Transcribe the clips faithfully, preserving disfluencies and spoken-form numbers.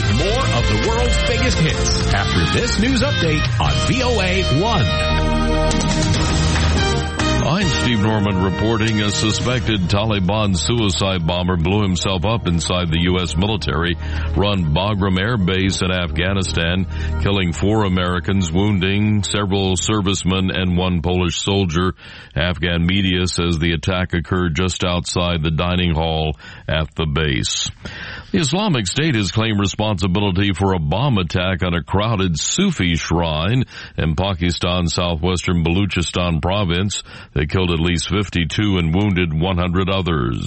with more of the world's biggest hits after this news update on V O A one. I'm Steve Norman reporting a suspected Taliban suicide bomber blew himself up inside the U S military-run Bagram Air Base in Afghanistan, killing four Americans, wounding several servicemen and one Polish soldier. Afghan media says the attack occurred just outside the dining hall at the base. The Islamic State has claimed responsibility for a bomb attack on a crowded Sufi shrine in Pakistan's southwestern Baluchistan province. They killed at least fifty-two and wounded one hundred others.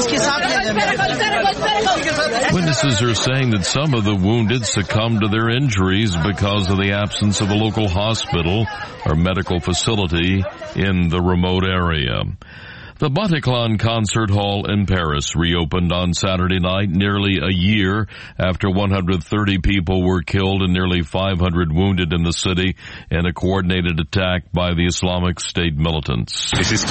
Witnesses are saying that some of the wounded succumbed to their injuries because of the absence of a local hospital or medical facility in the remote area. The Bataclan Concert Hall in Paris reopened on Saturday night, nearly a year after one hundred thirty people were killed and nearly five hundred wounded in the city in a coordinated attack by the Islamic State militants. This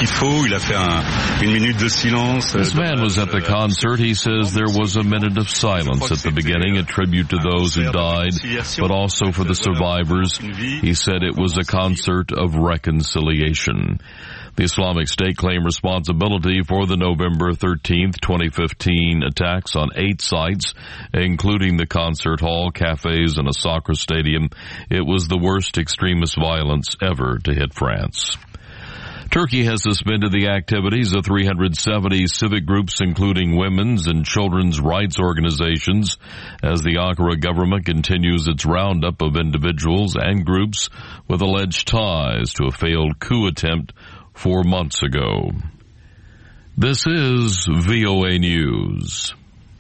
man was at the concert. He says there was a minute of silence at the beginning, a tribute to those who died, but also for the survivors. He said it was a concert of reconciliation. The Islamic State claimed responsibility for the November thirteenth, twenty fifteen attacks on eight sites, including the concert hall, cafes, and a soccer stadium. It was the worst extremist violence ever to hit France. Turkey has suspended the activities of three hundred seventy civic groups, including women's and children's rights organizations, as the Ankara government continues its roundup of individuals and groups with alleged ties to a failed coup attempt four months ago. This is V O A News.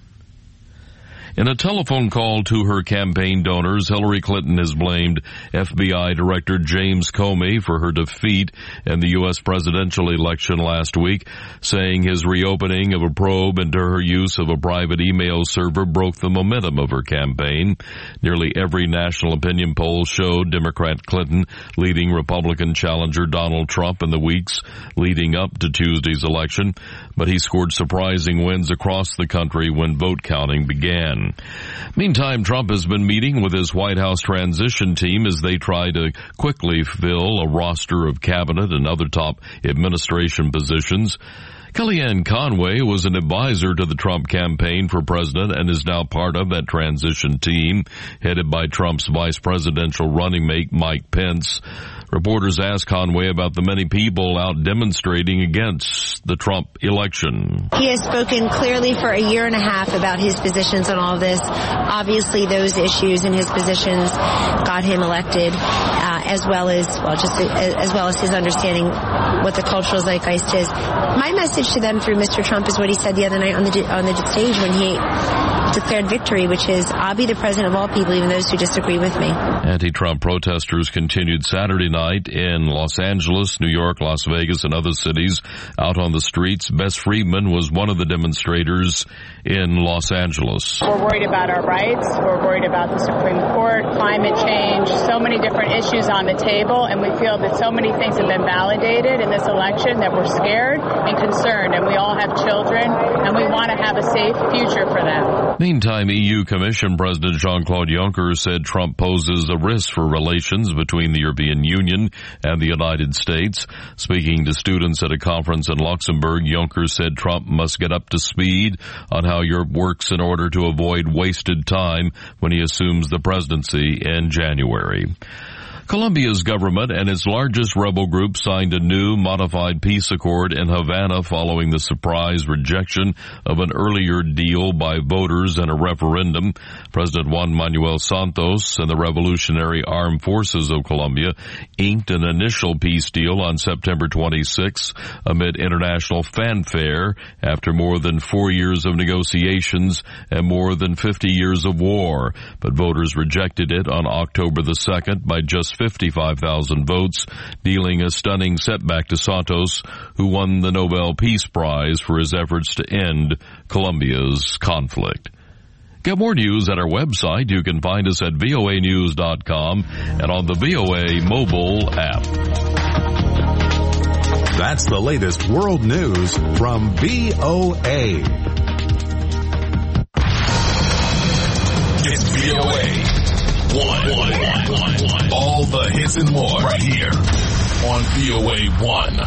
In a telephone call to her campaign donors, Hillary Clinton has blamed F B I Director James Comey for her defeat in the U S presidential election last week, saying his reopening of a probe into her use of a private email server broke the momentum of her campaign. Nearly every national opinion poll showed Democrat Clinton leading Republican challenger Donald Trump in the weeks leading up to Tuesday's election, but he scored surprising wins across the country when vote counting began. Meantime, Trump has been meeting with his White House transition team as they try to quickly fill a roster of cabinet and other top administration positions. Kellyanne Conway was an advisor to the Trump campaign for president and is now part of that transition team, headed by Trump's vice presidential running mate Mike Pence. Reporters asked Conway about the many people out demonstrating against the Trump election. He has spoken clearly for a year and a half about his positions on all of this. Obviously, those issues and his positions got him elected, uh, as well as, well, just uh, as well as his understanding what the cultural zeitgeist is. My message to them through Mister Trump is what he said the other night on the on the stage when he declared victory, which is, I'll be the president of all people, even those who disagree with me. Anti-Trump protesters continued Saturday night in Los Angeles, New York, Las Vegas, and other cities out on the streets. Bess Friedman was one of the demonstrators in Los Angeles. We're worried about our rights. We're worried about the Supreme Court, climate change, so many different issues on the table, and we feel that so many things have been validated in this election that we're scared and concerned, and we all have children, and we want to have a safe future for them. Meantime, E U Commission President Jean-Claude Juncker said Trump poses a risk for relations between the European Union and the United States. Speaking to students at a conference in Luxembourg, Juncker said Trump must get up to speed on how Europe works in order to avoid wasted time when he assumes the presidency in January. Colombia's government and its largest rebel group signed a new modified peace accord in Havana following the surprise rejection of an earlier deal by voters in a referendum. President Juan Manuel Santos and the Revolutionary Armed Forces of Colombia inked an initial peace deal on September twenty-sixth amid international fanfare after more than four years of negotiations and more than fifty years of war. But voters rejected it on October the second by just fifty-five thousand votes, dealing a stunning setback to Santos, who won the Nobel Peace Prize for his efforts to end Colombia's conflict. Get more news at our website. You can find us at V O A news dot com and on the V O A mobile app. That's the latest world news from V O A. Get This and more right here on V O A one.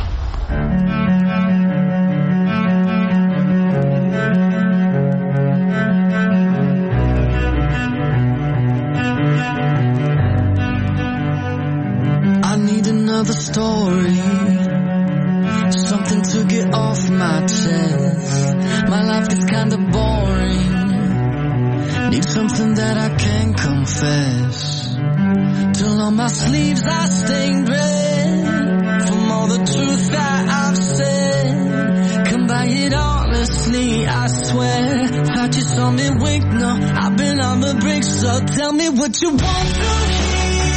I need another story, something to get off my chest. My life gets kinda boring, need something that I can confess. Till on my sleeves I stained red from all the truth that I've said. Come by it honestly, I swear. Thought you saw me wink, no, I've been on the brink. So tell me what you want to hear.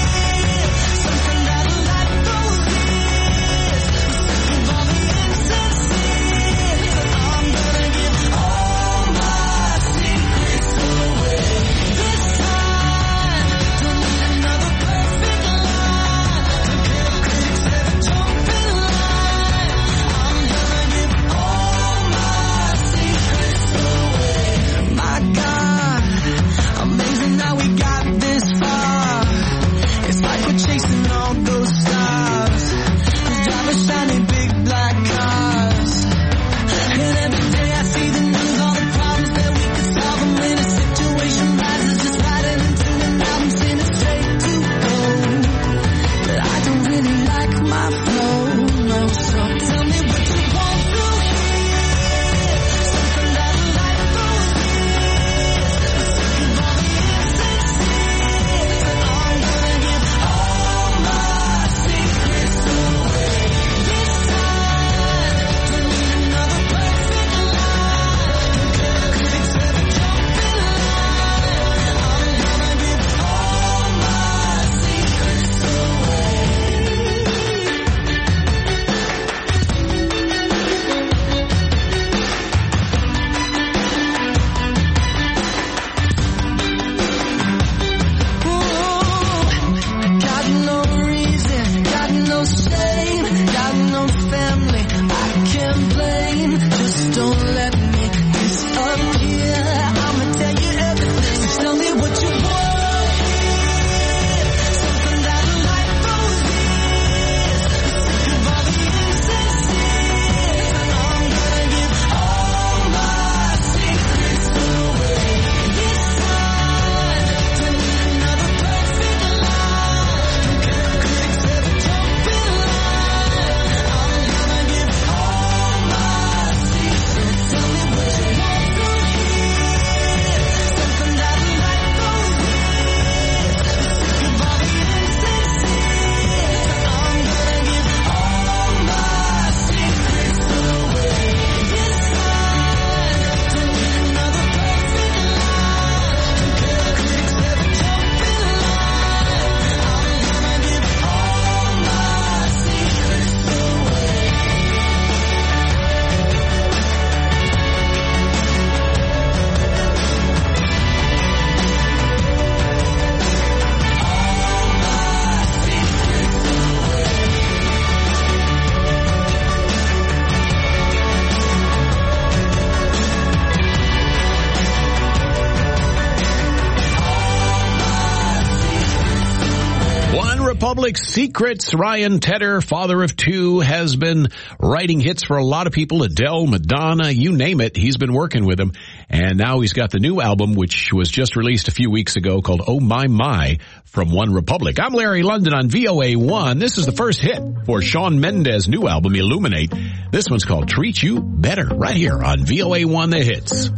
Public Secrets. Ryan Tedder, father of two, has been writing hits for a lot of people. Adele, Madonna, you name it. He's been working with them. And now he's got the new album, which was just released a few weeks ago, called Oh My My, from One Republic. I'm Larry London on V O A one. This is the first hit for Shawn Mendes' new album, Illuminate. This one's called Treat You Better, right here on V O A one, The Hits.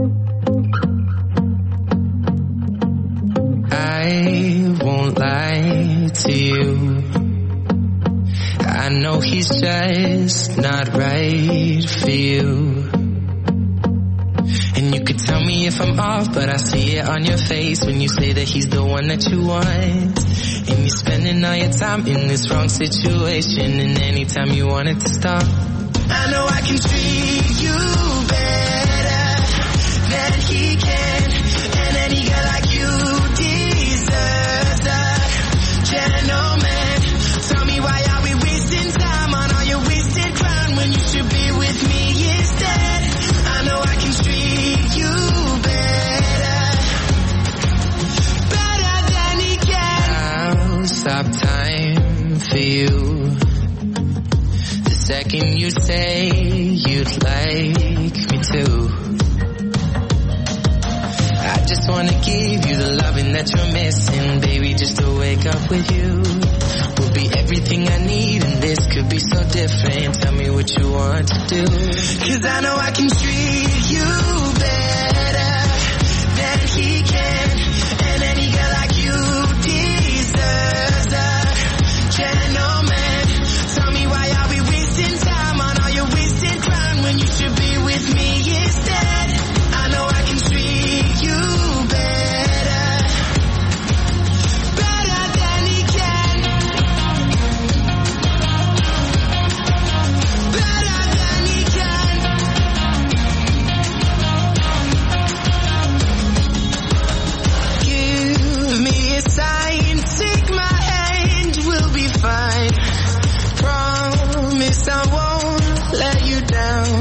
I won't lie to you. I know he's just not right for you. And you could tell me if I'm off, but I see it on your face when you say that he's the one that you want. And you're spending all your time in this wrong situation, and anytime you want it to stop, I know I can treat you better than he can. And any girl like you deserves a gentleman. Tell me, why are we wasting time on all your wasted crown when you should be with me instead? I know I can treat you better, better than he can. I'll stop time for you. The second you say you'd like me to, I just wanna give you the loving that you're missing, baby, just to wake up with you. Will be everything I need, and this could be so different. Tell me what you want to do, 'cause I know I can treat you better than he can, and any girl like you deserves a gentleman. Tell me why are we wasting time on all your wasted crime when you should be with me instead. I know I can treat you better, better than he can, better than he can. Give me a sign, take my hand, we'll be fine. Promise I won't let you down.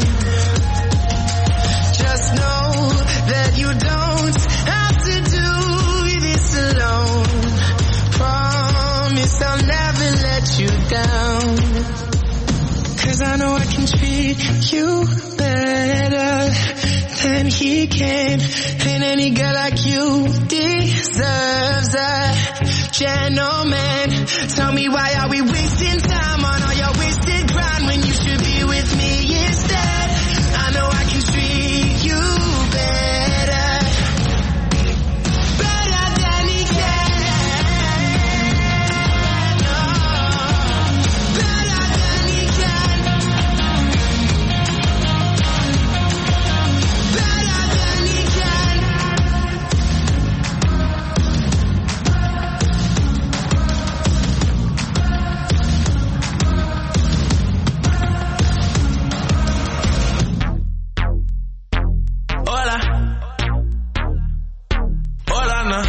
Just know that you don't have to do this alone. Promise I'll never let you down. 'Cause I know I can treat you better than he can, and any girl like you deserves a gentleman. Tell me why are we wasting time on all your wasted grind when you should be with me instead. I know I can treat you better, better than he can. Oh, better than he can, better than he can. Hola, hola, no.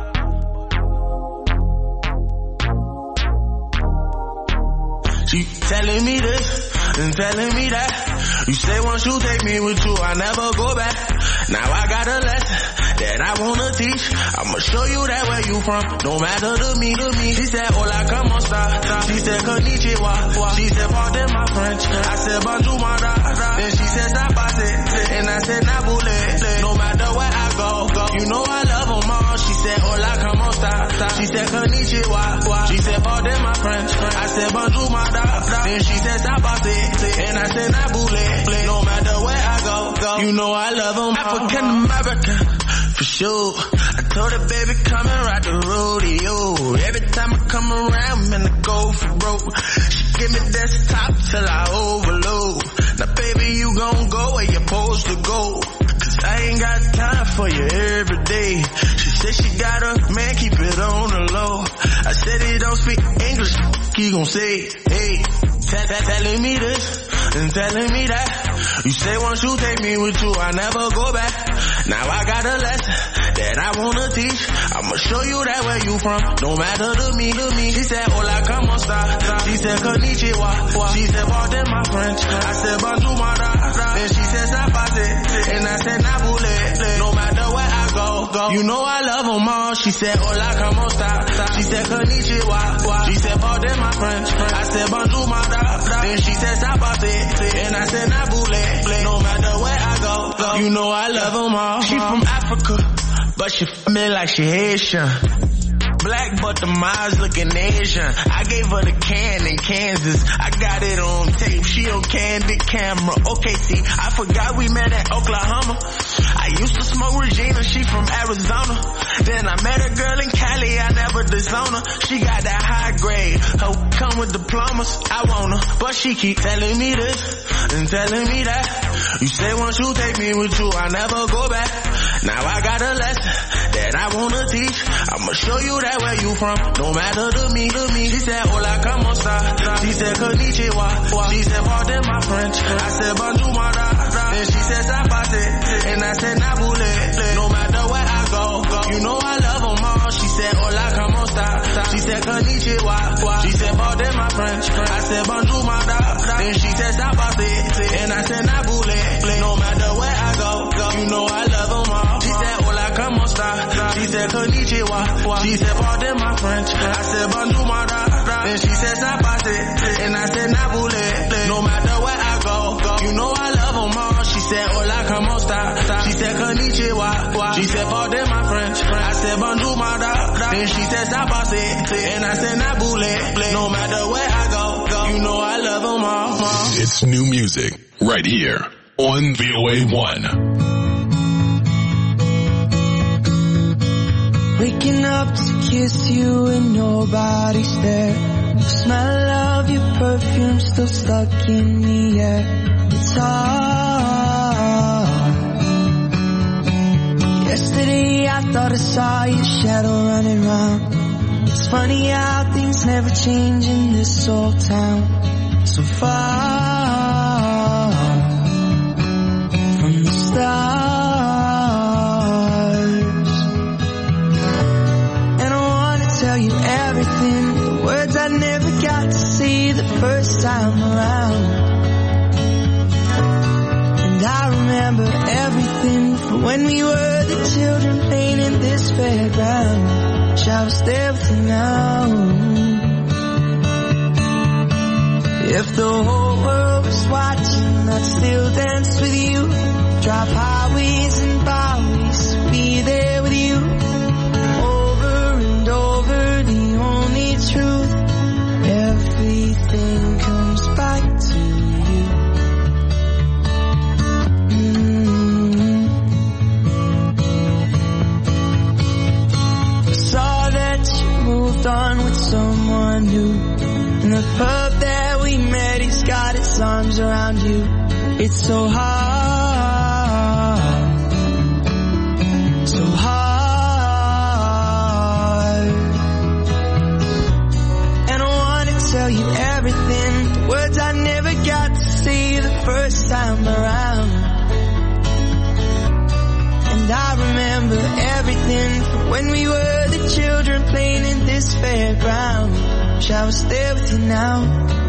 She telling me this and telling me that. You say once you take me with you, I never go back. Now I got a lesson that I wanna teach. I'ma show you that where you from, no matter to me, to me. She said, hola, como esta? She said, konnichiwa. She said, pardon my French. I said, bonjour, my da. Then she said, sabase. And I said, nabule. No matter where I go, go. You know I love them all. She said, hola, como esta? She said, konnichiwa. She said, pardon my French. I said, bonjour, my da. Then she said, sabase. And I said, nabule. No matter where I go, go. You know I love them all. African American, for sure. I told her, baby, come and ride the rodeo. Every time I come around, man, I go for broke. She give me desktop till I overload. Now, baby, you gon' go where you're supposed to go. 'Cause I ain't got time for you every day. She said she got a man, keep it on the low. I said he don't speak English, he gon' say, hey, tell, tell, telling me this and telling me that. You say once you take me with you, I never go back. Now I got a lesson that I wanna teach. I'ma show you that where you from, no matter to me, to me. She said, hola, como esta? She said, konnichiwa. She said, pardon my French. I said, bonjour, my da. Then she said, sabase. And I said, nabule. No matter where I go, go. You know I love them all. She said, hola, como esta? She said, konnichiwa. She said, pardon my French. I said, bonjour, my da. Then she said, sabase. And I said, nabule. No matter where I go, go. You know I love them all. She from Africa, but she f*** me like she Haitian. Black but the eyes looking Asian. I gave her the can in Kansas. I got it on tape. She on candid camera. Okay, see, I forgot we met at Oklahoma. I used to smoke Regina. She from Arizona. Then I met a girl in Cali. I never disown her. She got that high grade. Her come with diplomas. I want her, but she keep telling me this and telling me that. You say once you take me with you, I never go back. Now I got a lesson that I wanna teach. I'ma show you that where you from, no matter to me, to me. She said, hola, como esta? She said, konnichiwa. She said, pardon my French. I said, bonjour, my da. Then she said, sabase. And I said, nabule. No matter where I go, go. You know I love them all. She said, hola, como esta? She said, konnichiwa. She said, pardon my French. I said, bonjour, my da. Then she said, sabase. And I said, nabule. No matter where I go, go. You know I love them all. She said, hola, como esta? She said, konnichiwa. She said, pardon my French. I said, bonjour, my da. Then she said, stop, I said, and I said, nah, bullet. No matter where I go, go, you know I love them all. She said, hola, come on, stop. She said, konnichiwa. She said, pardon my French. I said, bonjour, my dog. Then she said, stop, I said, and I said, nah, bullet. No matter where I go, go, you know I love them all. It's new music right here on V O A one. Waking up to kiss you and nobody's there. The smell of your perfume still stuck in the air. It's hard. Yesterday I thought I saw your shadow running round. It's funny how things never change in this old town. So far from the stars. And I wanna tell you everything, the words I never got to say the first time around. And I remember everything from when we were the children playing in this fairground. Wish I was there with you now. If the whole world was watching, I'd still dance with you. Drive highways and byways, be there with you. Over and over, the only truth. Everything comes back to you. Mm-hmm. I saw that you moved on with someone new. In the pub that we met, he's got his arms around you. It's so hard, so hard. And I wanna tell you everything, the words I never got to say the first time around. And I remember everything from when we were the children playing in this fairground. Wish I was there with you now.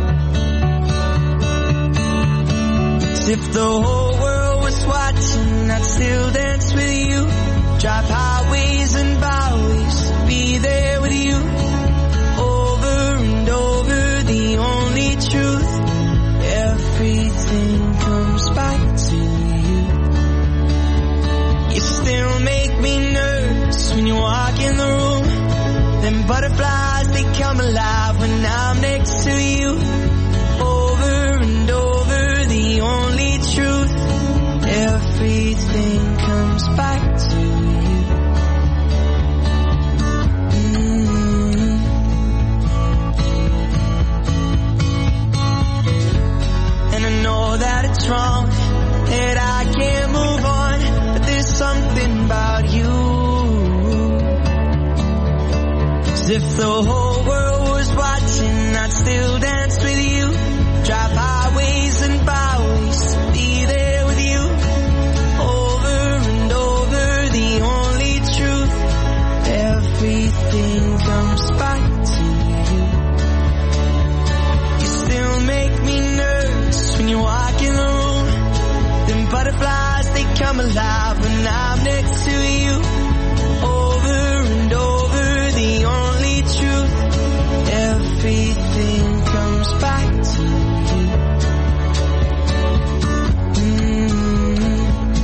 As if the whole world was watching, I'd still dance with you. Drive highways and byways, be there with you. Over and over, the only truth. Everything comes back to you. You still make me nervous when you walk in the room. Them butterflies, they come alive when I'm next to you. Over and over, the only truth. Everything comes back to you. Mm-hmm. And I know that it's wrong, that I can't move on, but there's something about you. If the whole world was watching, I'd still dance with you. Drive highways and byways, be there with you. Over and over, the only truth. Everything comes back to you. You still make me nervous when you walk in the room. Them butterflies, they come alive when I'm next to you. Over and over, the only truth. Everything comes back to you. Mm-hmm.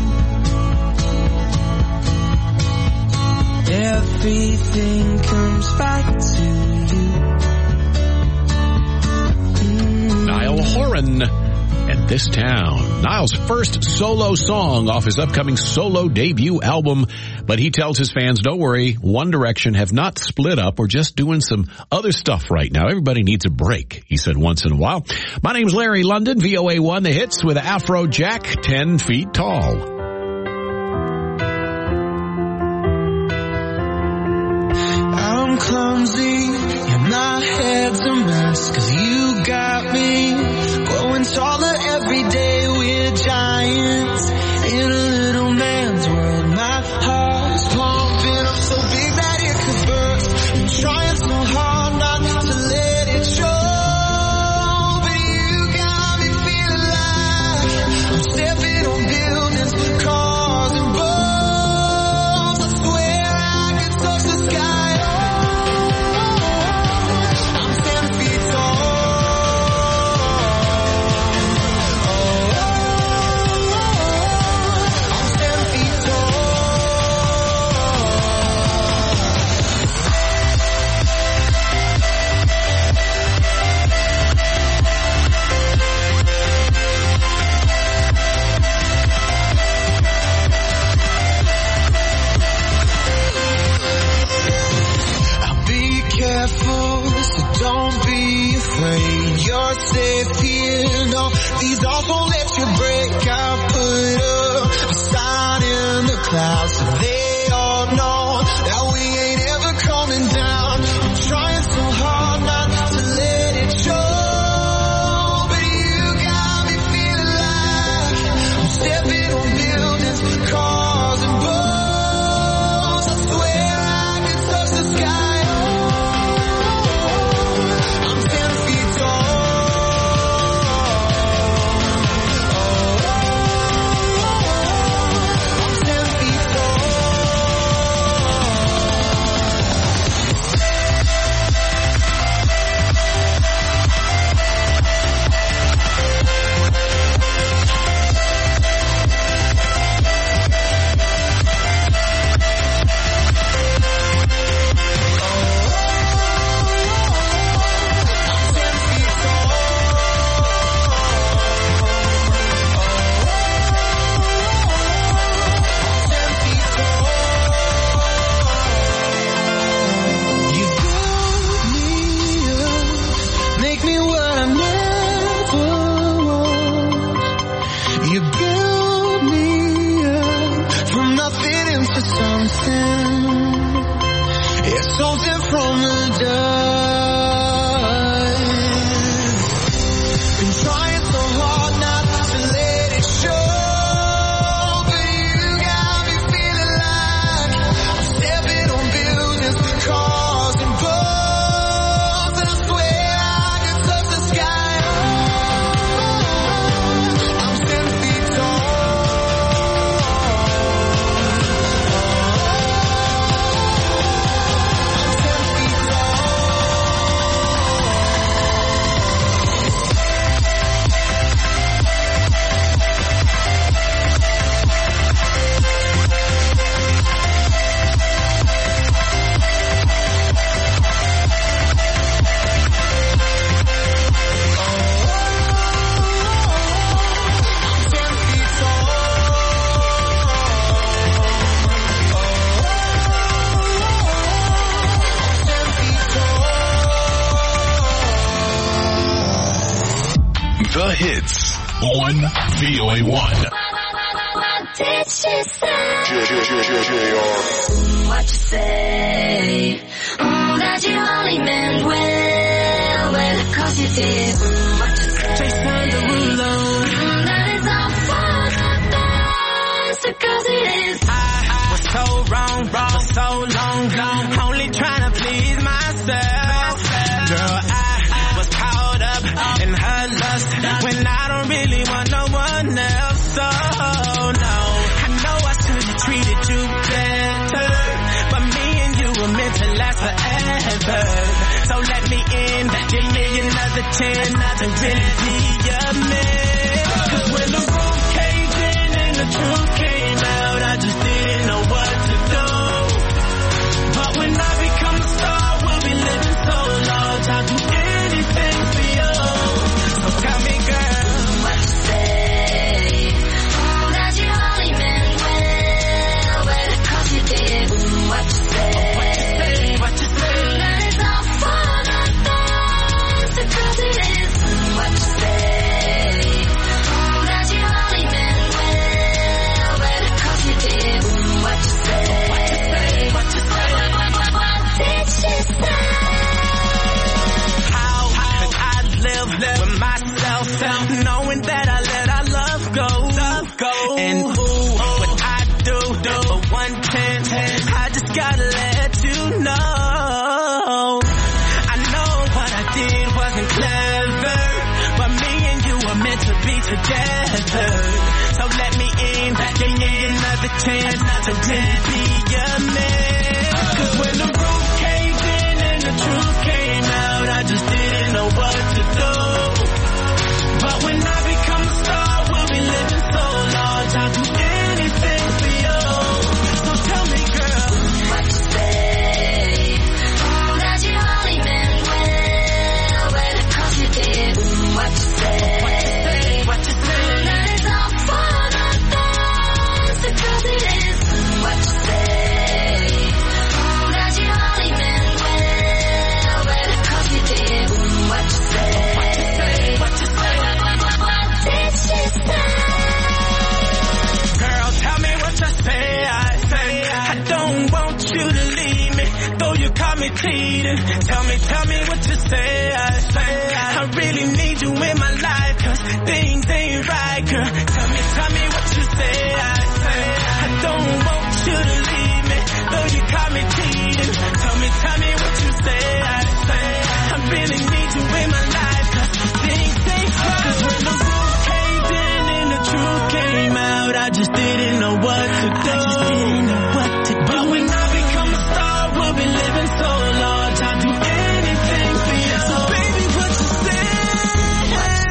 Everything comes back to you. Mm-hmm. Niall Horan and This Town. Niall's first solo song off his upcoming solo debut album. But he tells his fans, don't worry, One Direction have not split up. We're just doing some other stuff right now. Everybody needs a break, he said once in a while. My name's Larry London, V O A one, the hits with Afro Jack, ten feet tall. I'm clumsy and my head's a mess, 'cause you got me growing taller every day. We're giants in a little man's world. My heart's pumping up so big that it could burst. I'm trying so hard not to let it show, but you got me feeling like I'm stepping on buildings, cars and boats. I swear I could touch the sky. Oh, I'm ten feet It's something from the dust. Been trying so hard not to let it show, but you got me feeling like I'm stepping on buildings, cars and boats, and I swear I could touch the sky. Oh, I'm ten feet tall. The hits on V O A one. What did she say? What you say? Mm, that you only meant well, well, of course you did. Mm, what you say? Jason Derulo. Mm, that is all for the best, because it is. I, I was so wrong, wrong, for so long, long, only trying to please myself. Girl, I was caught up in her lust when I don't really want no one else. So no, I know I should have treated you better, but me and you were meant to last forever. So let me in, give me another chance to really be your man. 'Cause when the roof caved in and the truth came out, I just didn't know what to do. But when I become a star, we'll be living so large, I'll do anything for you. So tell me, girl, What you say? Mm, that you only meant well, well, of course you did. Mm, what you say? what you say? That is all for the best, because it is. Mm, what you say? Mm, that you only meant well, well, of course you did. Mm, what you say? What you say? What you say? What, what, what did she say? How could I live with myself, knowing that I let our love go? Love go. And ooh, what I do, do for one chance, I just gotta let you know. I know what I did wasn't clever, but me and you were meant to be together. So let me in, give me another chance to really be your man. 'Cause when the roof caved in and the truth came out, I just didn't know what to do. But when I become a star, we'll be living so large, I'll do anything for you. So tell me, girl, What you say? Mm, that you only meant well, well, of course you did. Mm, what you say? what you say? That is all for the best, because it is. Mm, what you say? Mm, that you only meant well, well, of course you did. Mm, what you say? what you say? What, what, what, what did she say? Girl, tell me what you say. I say I don't want you to leave me, though you caught me cheating. Tell me, tell me what you say. I say I really need you in my life, 'cause things ain't right, girl. Tell me, tell me what you say. I say I don't want you to leave me, though you caught me cheating. Tell me, tell me what you say. I say I really need you in my life, 'cause things ain't right. 'Cause when the roof caved in and the truth came out, I just didn't know what to do. I just didn't know what to do. But when I become a star, we'll be living so large, I'll do anything for you. So baby, what you say? What you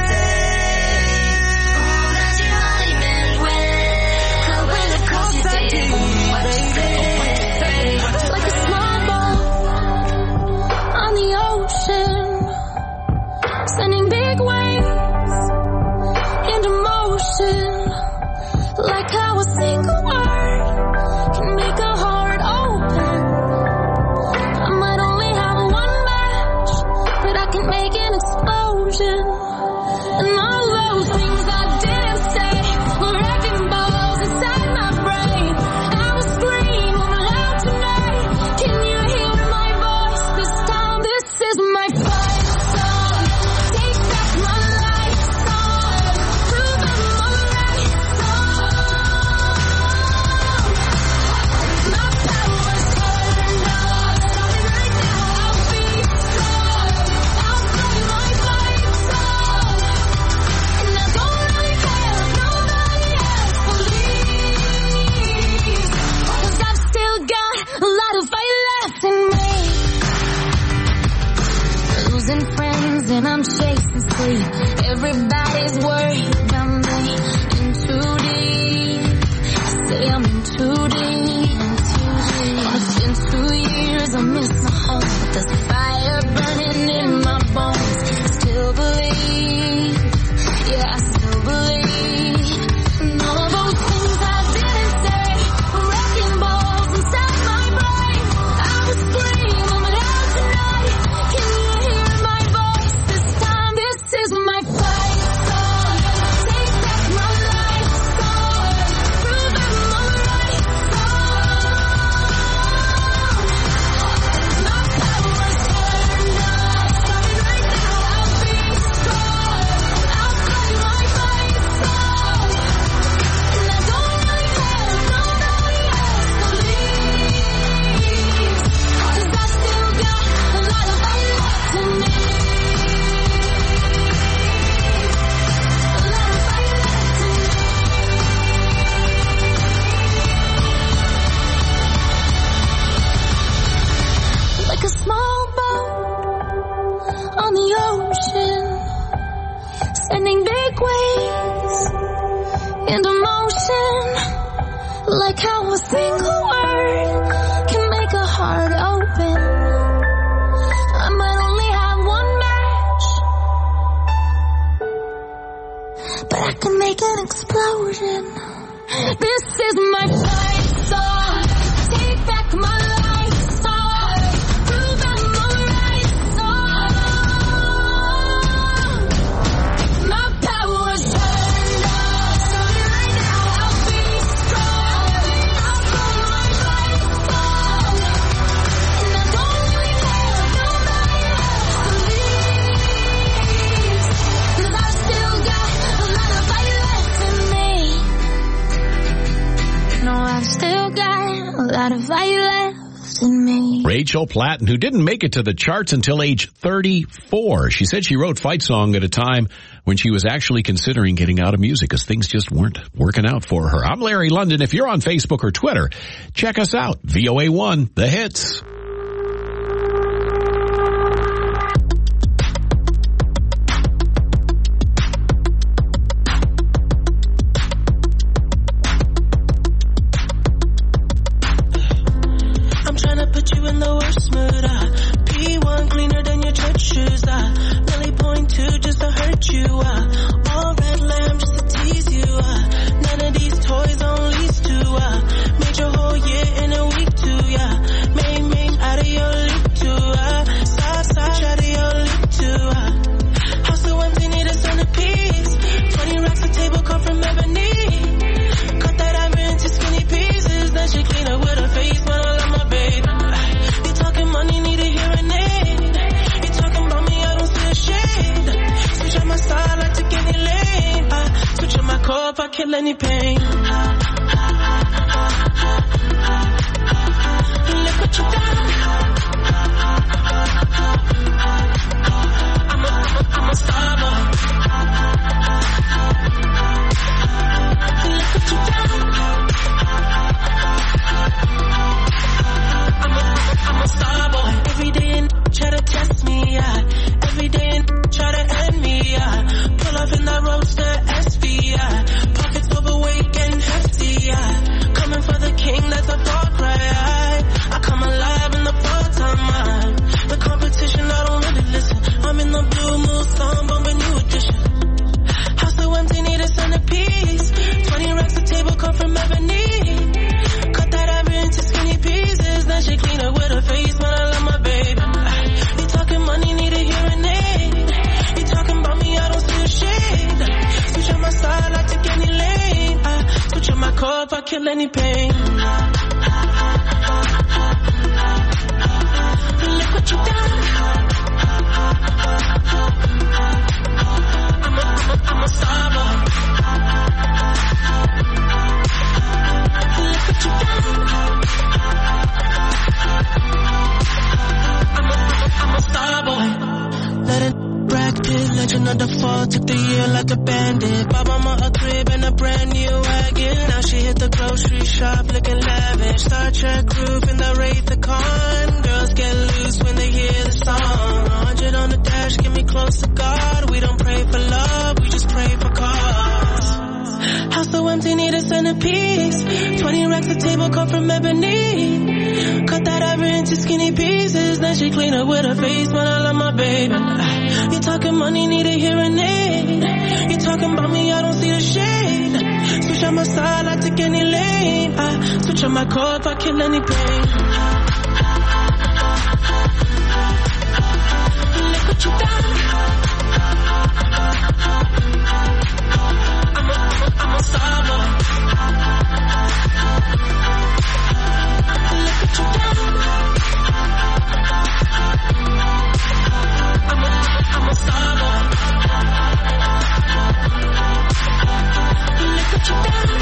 can sleep. Everybody's worried about me. In too deep. Say I'm in too deep. It's been two years, I miss my home. But there's a fire burning in my bones. Still believe. Yeah, I still believe. And all of those things I didn't say were wrecking balls inside my brain. I was screaming, but out tonight, can you hear my voice? This time, this is my fight song. Take back my life song. Prove I'm alright song. My power's turned up. Starting right now, I'll be strong. I'll play my fight song. And I don't really have nobody else to leave. 'Cause I still got a lot of fight left in me. A lot of fight left in me. Like a small boat on the ocean, sending big waves into motion. Like how a single word can make a heart open. I might only have one match, but I can make an explosion. This is my fight song. Take back my life song. Prove I'm alright song. My power's turned up. Starting right now, I'll be strong. I'll play my fight song. And I don't really have nobody else to leave. 'Cause I still got a lot of fight left in me. No, I've still got a lot of fight left in me. Rachel Platten, who didn't make it to the charts until age thirty-four. She said she wrote Fight Song at a time when she was actually considering getting out of music because things just weren't working out for her. I'm Larry London. If you're on Facebook or Twitter, check us out. V O A one, The Hits. I'm tryna put you in the worst mood, uh. P one cleaner than your church shoes, uh. Really point two just to hurt you, uh. All red lamb just to tease you, uh. None of these toys on lease to, uh. Made your whole year in a week too, yeah. Main, main, out of your league too, uh. Side, side, out of your league too, uh. House so empty, need a centerpiece. Twenty racks a table come from ebony. Cut that iron into skinny pieces, then she clean up with her face, but I love my baby. You talking money, need a hearing aid. You talking about me, I don't see a shade. Switch on my style, I took any lane. I switch on my core if I kill any pain. Look what you done. I'm a, I'm a, I'm a star boy. Look what you done. I'm a, I'm a star boy. Every day and try to test me, yeah. Every day and try to end me, yeah. Pull up in that roadster S V, yeah. Pockets overweight, getting hefty, yeah. Coming for the king, that's a far cry. I come alive in the part-time mind. The competition, I don't really listen. I'm in the blue moon, song, bumping new edition. House so empty, need a centerpiece. Twenty racks a table come from ebony. Cut that ivory into skinny pieces, then she clean up with her face, but I love my baby. You talking money, need a hearing aid. You talking about me, I don't see a shade. Switch on my side, I take any lane. I switch on my core if I kill any pain. Look what you done. I'm a, I'm a, I'm a star boy. Look what you done. I'm a, I'm a star boy. Let it Brad Pitt, legend of the fall, took the year like a bandit. Bought mama a crib and a brand new wagon. Now she hit the grocery shop looking lavish. Star Trek roof in the Wraith the Con. Girls get loose when they hear the song. one hundred on the dash, get me close to God. We don't to skinny pieces, then she clean up with her face, but I love my baby. You talking money, need a hearing aid. You talking about me, I don't see the shade. Switch on my side, I take any lane. I switch on my car if I kill any pain. Look what you done. I'm a, I'm a, I'm a star boy. Look what you done. I'm a, I'm a star boy. Look what you done.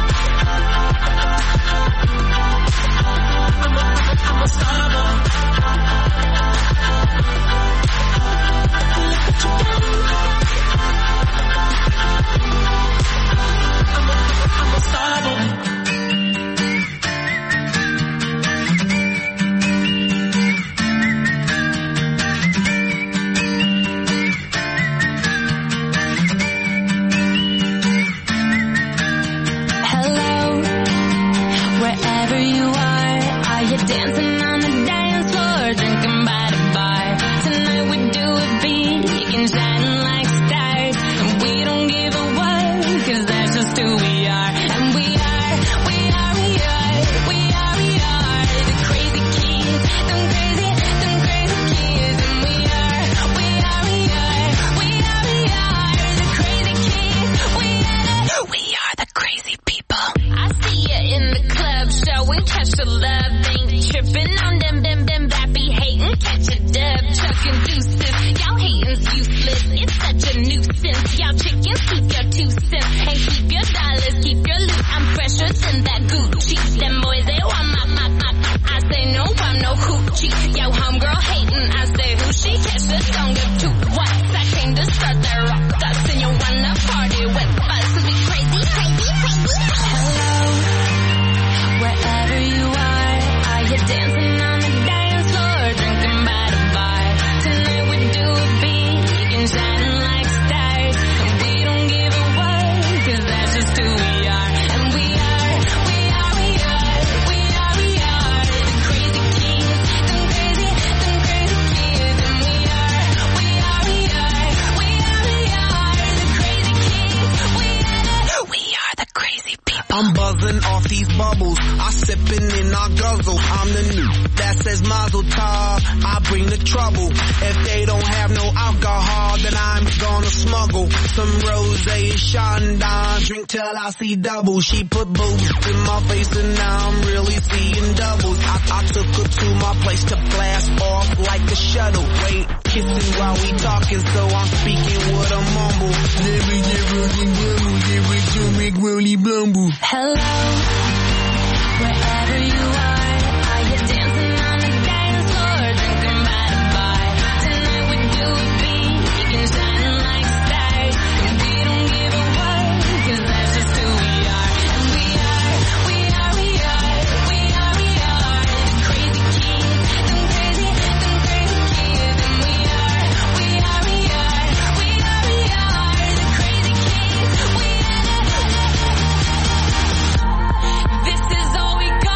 I'm a, I'm a star boy. Look what you done. I'm a, I'm a star boy. Dancing on the dance floor, drinking by the bar. Tonight we do it big and shining like stars. And we don't give a what, cause that's just who we are. And we are, we are, we are, we are, we are the crazy kids, them crazy, them crazy kids. And we are, we are, we are, we are, we are the crazy kids. We are the, we are the crazy people. I see you in the club, showing catch the love. Tripping on them, them, them, bappy hating, catch a dub, chucking deuces. Y'all hating's useless, it's such a nuisance. Y'all chickens, keep your two cents, and keep your dollars, keep your loot. I'm fresher than that Gucci. Them boys, they want my, my, my, I say no, I'm no hoochie. Yo, homegirl hating, I say who she catch the don't give two whats. I came to start that rock dust, and you wanna party with us, cause we crazy, crazy, crazy. Hello, wherever you are. You're dancing on the dance floor, drinking by the bar. Tonight we do it big and shining like stars. And we don't give a what, cause that's just who we are. And we are, we are, we are, we are, we are the crazy kids, them crazy, them crazy kids. And we are, we are, we are, we are, we are the crazy kids. We are the, we are the crazy people. I'm buzzing off these bubbles, I sipping in our guzzle. I'm the new that says Mazel Tov, I bring the trouble. If they don't have no alcohol, then I'm gonna smuggle some rosé, Chandon, drink till I see double. She put booze in my face and now I'm really seeing doubles. I, I took her to my place to blast off like a shuttle. Wait, kissing while we talking, so I'm speaking with a mumble. Hello, wherever you are. Dancing on the dance floor, drinking by the bar. Tonight we do it big and shining like stars. And we don't give a what, cause that's just who we are. And we are, we are, we are, we are, we are the crazy kids, them crazy, them crazy kids. And we are, we are, we are, we are, we are the crazy kids. We are the, this is all we got.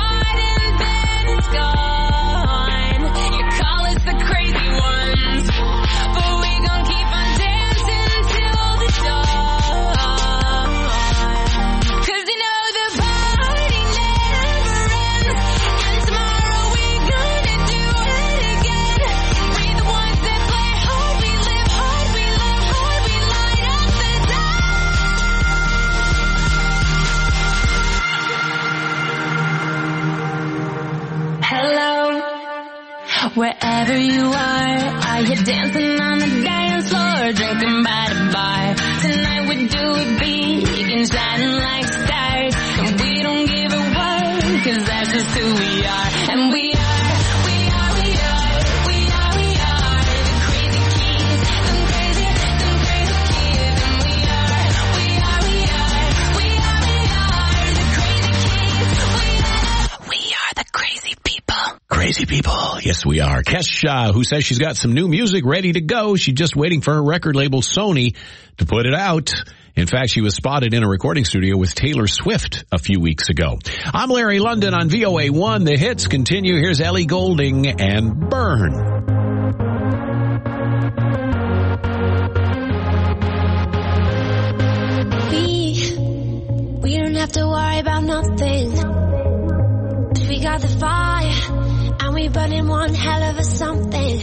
Gone. You call us the crazy ones, but we gon' keep on dancing till the dawn. Cause you know the party never ends, and tomorrow we gonna do it again. We the ones that play hard, we live hard, we love hard, we light up the dark. Hello, wherever you are, are you dancing on the dance floor, drinking by the bar? Tonight we do it big and shining like stars. And we don't give a what, cause that's just who we are. And we are, we are, we are, we are, we are the crazy kids, them crazy, them crazy kids. And we are, we are, we are, we are, we are the crazy kids. We are, we are the crazy people. crazy people. Yes, we are. Kesha, who says she's got some new music ready to go. She's just waiting for her record label, Sony, to put it out. In fact, she was spotted in a recording studio with Taylor Swift a few weeks ago. I'm Larry London on V O A one. The hits continue. Here's Ellie Goulding and Burn. We, we don't have to worry about nothing. We got the fire, and we burning one hell of a something.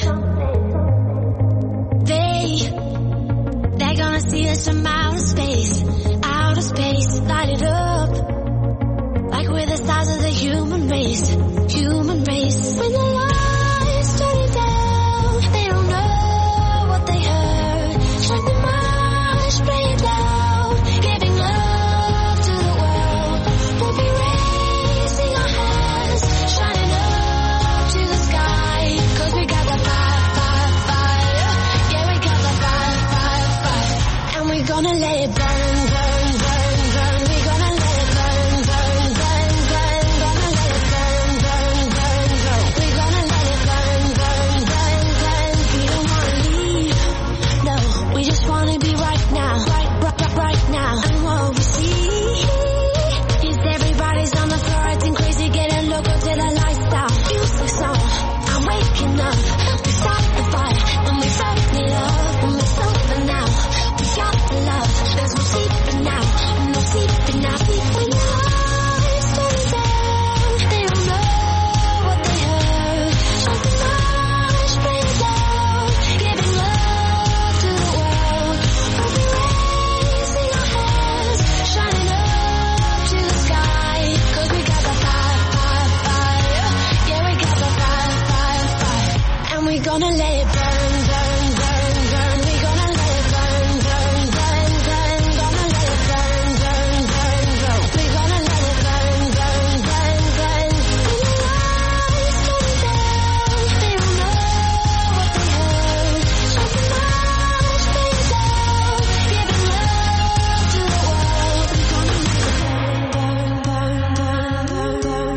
They, they're gonna see us from outer space, outer space, light it up, like we're the size of the human race, human race. When the lights turn it down, they don't know what they heard. Strike the march, play it loud, giving love to the world. We'll be raising our hands, shining up to the sky, 'cause we got the fire, fire, fire. Yeah, we got the fire, fire, fire. And we're gonna let it burn, burn, burn, burn. We're gonna let it burn, burn, burn, burn. Gonna let it burn, burn, burn, burn. We're gonna let it burn, burn, burn, burn. We don't wanna leave, no, we just wanna be right now, right, right, right, right now. And what we see is everybody's on the floor acting crazy, getting loco to the lifestyle. Music song, I'm waking up. We start the fire and we fuck it up, and it's over now. We got the love, there's no sleeping now, no sleeping now. When the lights turn down, they don't know what they heard. Strike the march, play it loud, giving love to the world. We'll be raising our hands, shining up to the sky, 'cause we got the fire, fire, fire. Yeah, we got the fire, fire, fire. And we're gonna let it burn, burn, burn, burn. We're gonna let it burn, burn, burn, burn. Gonna let it burn, burn, burn, burn. We're gonna let it burn, burn, burn, burn. When the lights turn down, they don't know what they heard. Strike the march, play it loud, giving love to the world. We're gonna let it burn, burn, burn, burn, burn,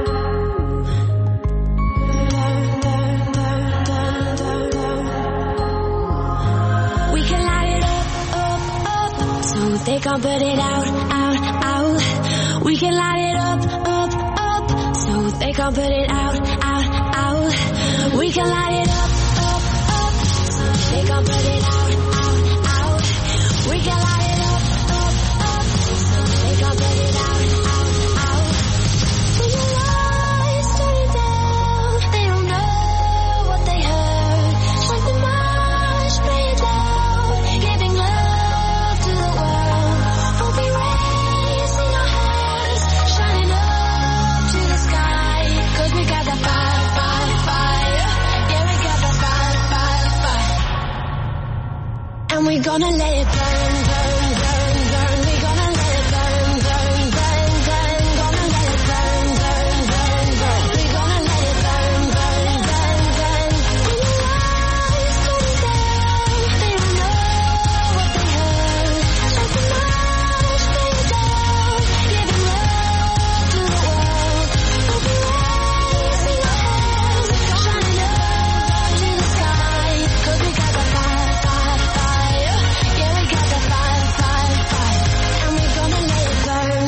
burn. We can light it up, up, up, so they can't put it out, out, out. We can light it up, up, up, so they can't put it out, out, out. We can light it up, up, up, so they can't put it out, out, out. We can light it up, up, up, so they can't put it out, out, out. When the lights turn down, they don't know what they heard. Strike the march, play it loud, giving love to the world. We'll be raising our hands, shining up to the sky, 'cause we got the fire, fire, fire. Yeah, we got the fire, fire, fire. And we're gonna let it burn, burn, burn, burn. We're gonna let it burn, burn, burn, burn. Gonna let it burn, burn, burn, burn. We're gonna let it burn, burn, burn, burn. When the lights turn down, they don't know what they heard. Strike the march, play it loud, giving love to the world. We'll be raising our hands, shining up to the sky, 'cause we got the fire, fire, fire. Yeah, we got the fire, fire, fire. And we're gonna let it burn.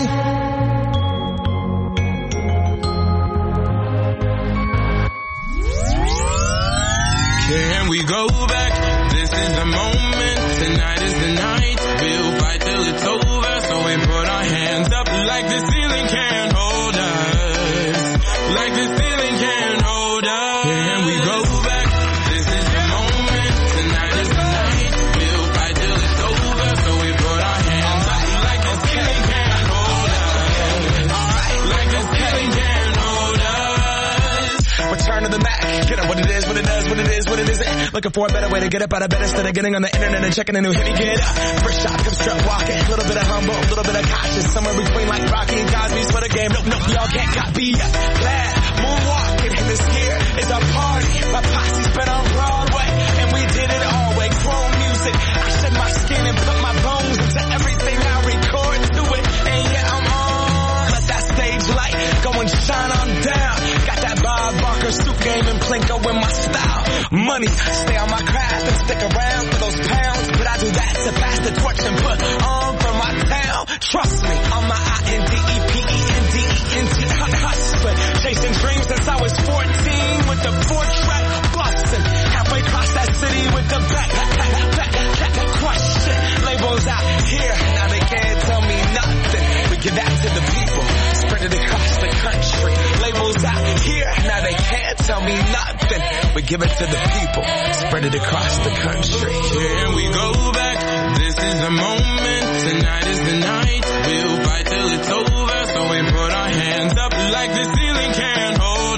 Can we go back? This is the moment. Tonight is the night. We'll fight till it's over. So we put our hands up like the ceiling can't hold us. Like the ceiling can't hold us. Can we go back? This is the moment. Tonight is the night. We'll fight till it's over. So we put our hands up like the ceiling can't hold us. Like the ceiling can't hold us. Return to the Mac. Get up what it is, what it does, what it is, what it isn't. Looking for a better way to get up out of bed instead of getting on the internet and checking a new hit. Get up. First shot comes truck walking. A little bit of humble, a little bit of cautious. Somewhere between like Rocky and Cosby's for the game. Nope, nope, y'all can't copy ya. Glad moonwalking in this year is a party. My posse's been on Broadway and we did it all way. Chrome music. I shed my skin and put my bones into everything I record. Do it and yeah, I'm on. Let that stage light go and shine on down. Got that Bob Barker pursuit game and Plinko in my style. Money, stay on my craft and stick around for those pounds. But I do that to pass the torch and put on for my town. Trust me, I'm my I N D E P E N D E N T hustler. Chasing dreams since I was fourteen with the four-track bustin'. Halfway across that city with the back, back, back, back, back, back, question. Labels out here, now they can't tell me nothing. We give that to the people, spread it across the country. Labels out here, now they can't tell me nothing. We give it to the people, spread it across the country. Here we go back, this is the moment, tonight is the night. We'll fight till it's over, so we put our hands up like the ceiling can't hold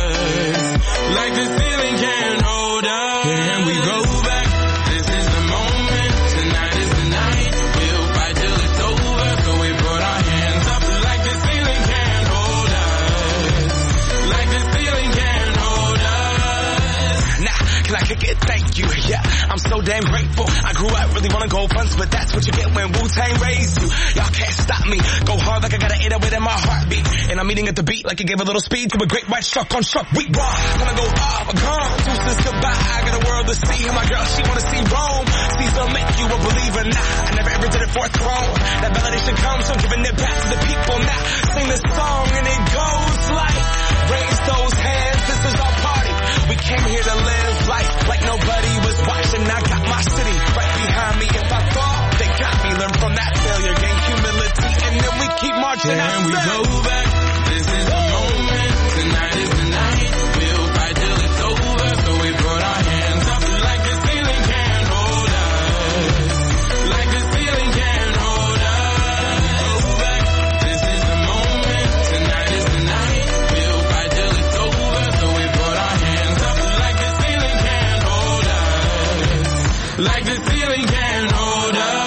us. Like the ceiling can't hold us. Here we go back, this is the moment, tonight is the night. We'll fight till it's over, so we put our hands up like the ceiling can't hold us. Like the ceiling can't hold us. Nah, can I kick it? Thank you, yeah. I'm so damn grateful. I grew up really wanna go fronts, but that's what you get when Wu-Tang raised you. Y'all can't stop me. Go hard like I got an eight oh eight in my heartbeat. And I'm eating at the beat like it gave a little speed to a great white shark on shark. We raw. Gonna go off, gone. Deuces goodbye. I got a world to see. And my girl, she wanna see Rome. Caesar make you a believer. Nah, I never ever did it for a throne. That validation comes from giving it back to the people. Now, sing this song and it goes like, raise those hands. This is our party. We came here to live life like nobody was watching. I got my city right behind me. If I fall, they got me. Learn from that failure, gain humility, and then we keep marching. And we go back. This is the moment. Tonight is the night. We'll fight till it's over. So we put our hands up like the ceiling can't hold us. Like the ceiling can't hold us. Go back. This is the moment. Tonight is the night. We'll fight till it's over. So we put our hands up like the ceiling can't hold us. Like the ceiling can't hold us.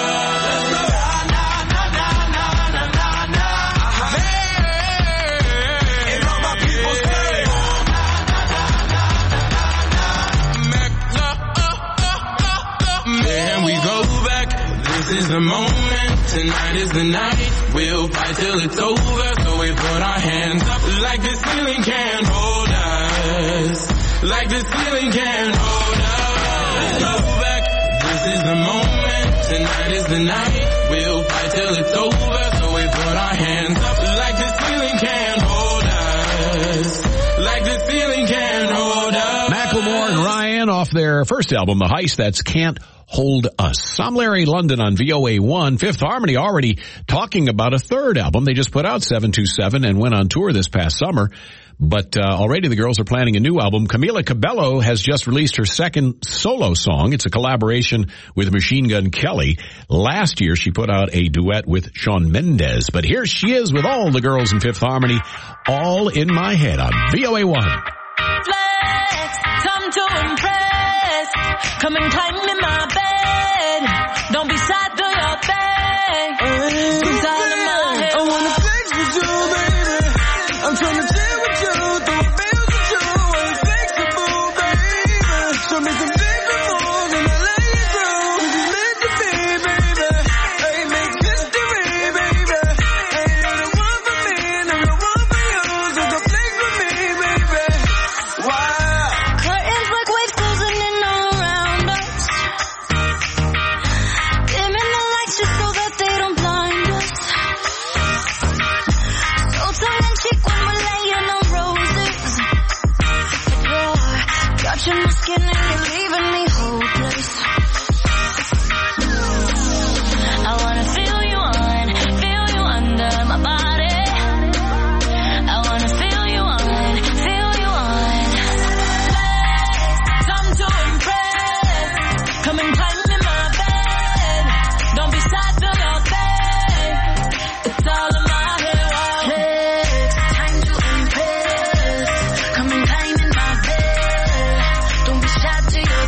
This is the moment, tonight is the night. We'll fight till it's over, so we put our hands up like the ceiling can't hold us. Like the ceiling can't hold us. Go back, this is the moment, tonight is the night. We'll fight till it's over, so we put our hands up like the ceiling can't hold us. Like the ceiling can't hold us. Macklemore and Ryan off their first album, The Heist, that's Can't Hold Us. I'm Larry London on V O A one. Fifth Harmony already talking about a third album. They just put out seven two seven and went on tour this past summer. But uh, already the girls are planning a new album. Camila Cabello has just released her second solo song. It's a collaboration with Machine Gun Kelly. Last year she put out a duet with Shawn Mendes. But here she is with all the girls in Fifth Harmony, All in My Head on V O A one. Flex, time to impress. Come and climb in my bed. Don't be sad, do your thing. It's all in my head. I wanna flex with you, baby. I'm trying to chill with you, throw a bills with you. I'm flexible, baby. Show me some different moves and I lay you through. This is meant to be, baby. Hey, make history, baby. Hey, you're the one for me and I'm the one for you. So come flex with me, baby. Wow. Curtains like waves closing in around us. Dimming the lights just so that they don't blind us. So tongue in cheek when we're laying on roses. But you're touching my skin and you're leaving me hopeless. I wanna feel you on, feel you under my body. I wanna feel you on, feel you on. Time to impress. Come and climb in my bed. Don't be sad, feel your thing. It's all in my head. Flex. Time to impress. Come and climb in my bed. Don't be shy to your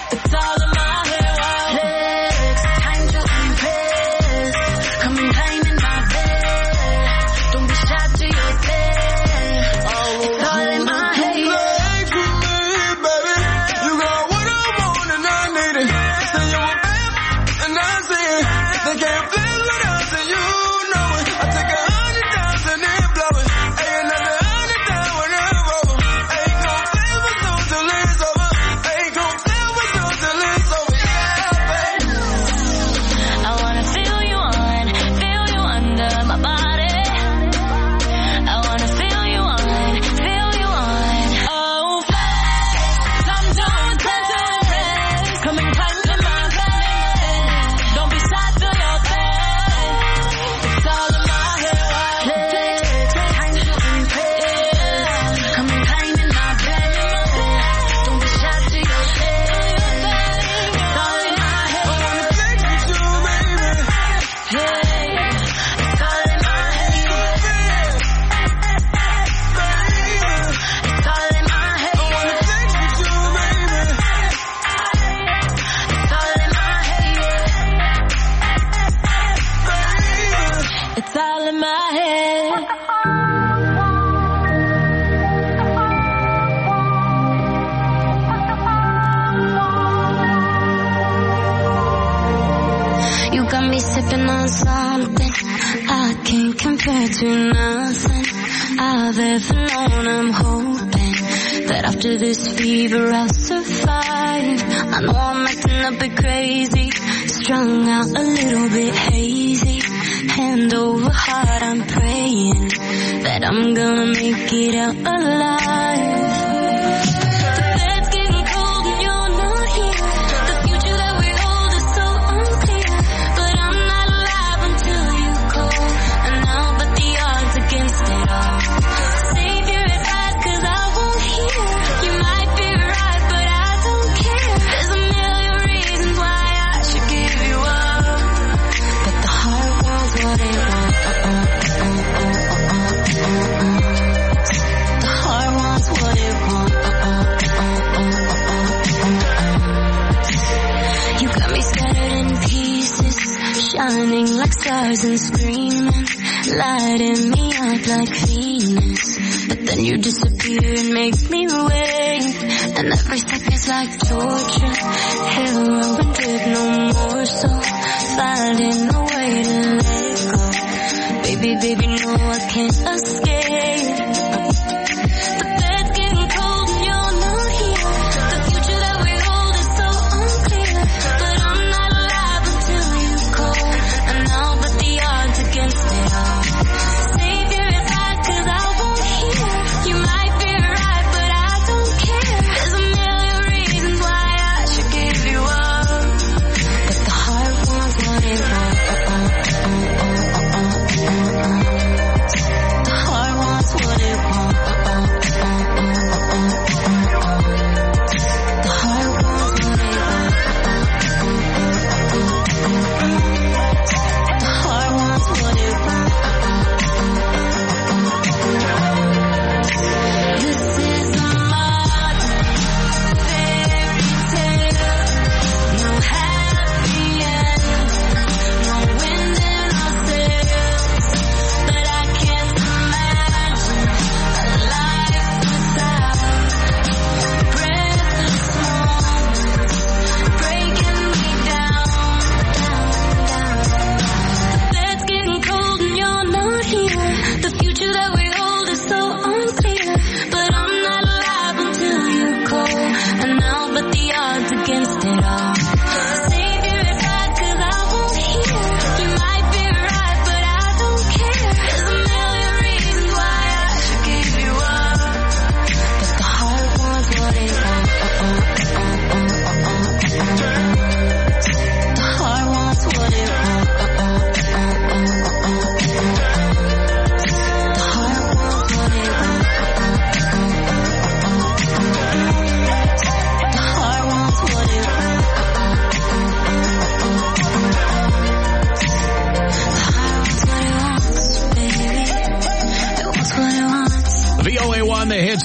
It's all in my head. Flex, time to impress. Come and climb in my bed. Don't be shy to your bed. Oh, it's all in my head. Flex with me, baby. You got what I want and I need it. Say you a bad and I see it. They can't flex with us and you know it. I take a hundred thousand and blow it. Ain't another hundred thousand when I'm over. Ain't gon' flex with no till it's over. Ain't gon' flex with no till it's over. Yeah, baby. I wanna feel you on, feel you under my body. I wanna feel you on, feel you on. Oh, flex, come to impress. Come and climb in my bed. Don't be shy to your bed. It's all in my head. Flex, time to impress. Come and climb in my bed. Don't be shy to your bed. It's all in my head. Flex with you, baby. Hey, it's all in my head. It's all in my head. Flex with you, baby. It's all in my head. It's all in my head. You got me sipping on something I can't compare to nothing I've ever known. I'm hoping that after this fever I'll survive. I know I'm acting a bit crazy, strung out a little bit hazy. Hand over heart, I'm praying that I'm gonna make it out alive. The bed's getting cold and you're not here. The future that we hold is so unclear. But I'm not alive until you call. And now but the odds against it all. Save your advice cause I won't hear. You might be right but I don't care. There's a million reasons why I should give you up. But the heart wants what it wants. Uh, uh, uh, uh, uh, uh, uh, uh. The heart wants what it wants. Uh, uh, uh, uh, uh, uh, uh. You got me scattered in pieces, shining like stars and screaming, lighting me up like Venus. But then you disappear and make me wait, and every second's like torture. Heroin did no more, so finding a way to let go. Baby, baby, no, I can't escape. The bed's getting cold and you're not here. The future that we hold is so unclear. But I'm not alive until you call. And now but the odds against it all. Save your advice cause I won't hear. You might be right but I don't care. There's a million reasons why I should give you up. But the heart wants what it wants. Uh, uh, uh, uh, uh, uh, uh. The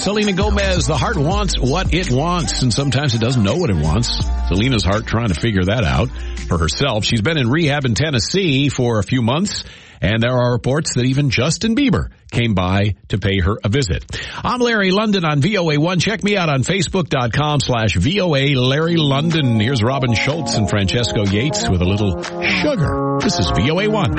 Selena Gomez. The heart wants what it wants, and sometimes it doesn't know what it wants. Selena's heart trying to figure that out for herself. She's been in rehab in Tennessee for a few months, and there are reports that even Justin Bieber came by to pay her a visit. I'm Larry London on V O A one. Check me out on Facebook.com slash VOA Larry London. Here's Robin Schultz and Francesco Yates with a little sugar. This is V O A one.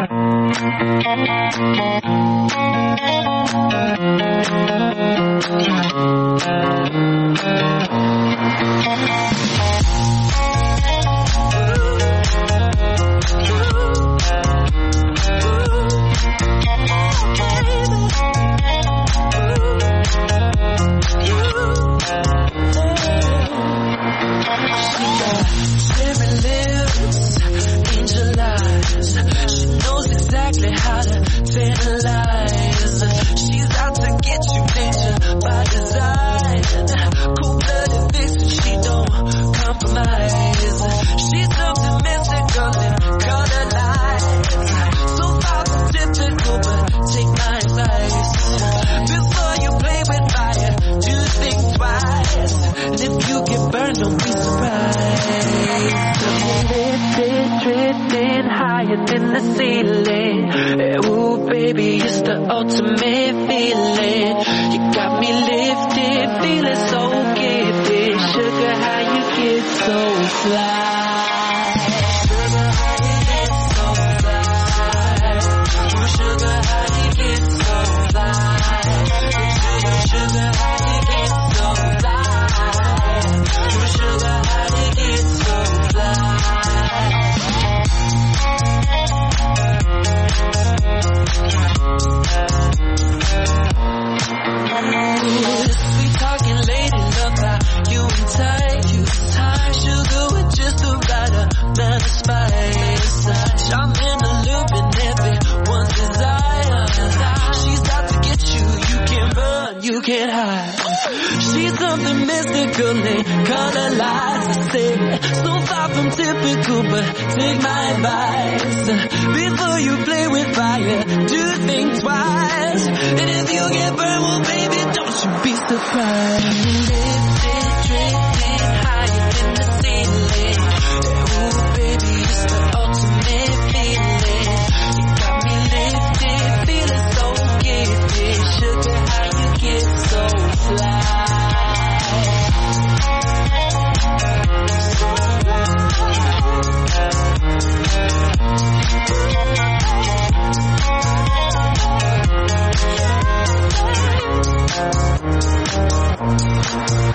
Exactly how to fantasize. She's out to get you, danger by design. Cold-blooded vixen, she don't compromise. She's optimistic and color-light. So far from typical, but take my advice. Before you play with fire, do think twice. And if you get burned, don't be surprised. Lifted, drifting higher than the ceiling. Ooh, baby, it's the ultimate feeling. You got me lifted, feeling so gifted. Sugar, how you get so fly? Sugar, how you get so fly? Ooh, sugar, how you get so fly? Sugar, how you get so fly? Ooh, sugar, how you get so fly? Sweet talking lady, love how you and tight, you tight. Sugar with just the right amount of spice. I'm in a loop and everyone's desire. She's out to get you, you can't run, you can't hide. She's something mystical and color lights. I say, so far from typical, but take my advice. Before you play with fire, do think twice. And if you get burned, well, baby, don't you be surprised. Lifted, drifting higher than the ceiling. Ooh, baby, it's the ultimate feeling. You got me lifted, feeling so gifted. Sugar, how you get so fly? So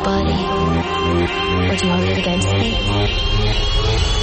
ability? Or do you hold it against me?